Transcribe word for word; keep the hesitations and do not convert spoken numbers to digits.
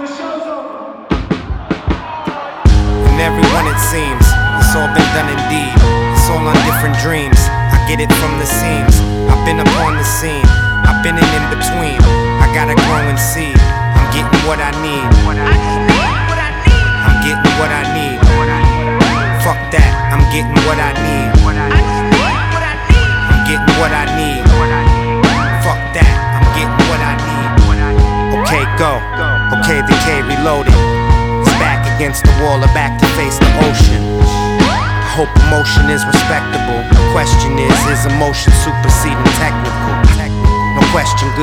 And everyone it seems, it's all been done indeed. It's all on different dreams, I get it from the seams. I've been upon the scene, I've been in in between. I gotta grow and see, I'm getting what I need. I'm getting what I need. Fuck that, I'm getting what I need. I'm getting what I need. Fuck that, I'm getting what I need. Okay, go. Okay, the K reloaded. It's back against the wall or back to face the ocean. I hope emotion is respectable. The question is, is emotion superseding technical? No question, good.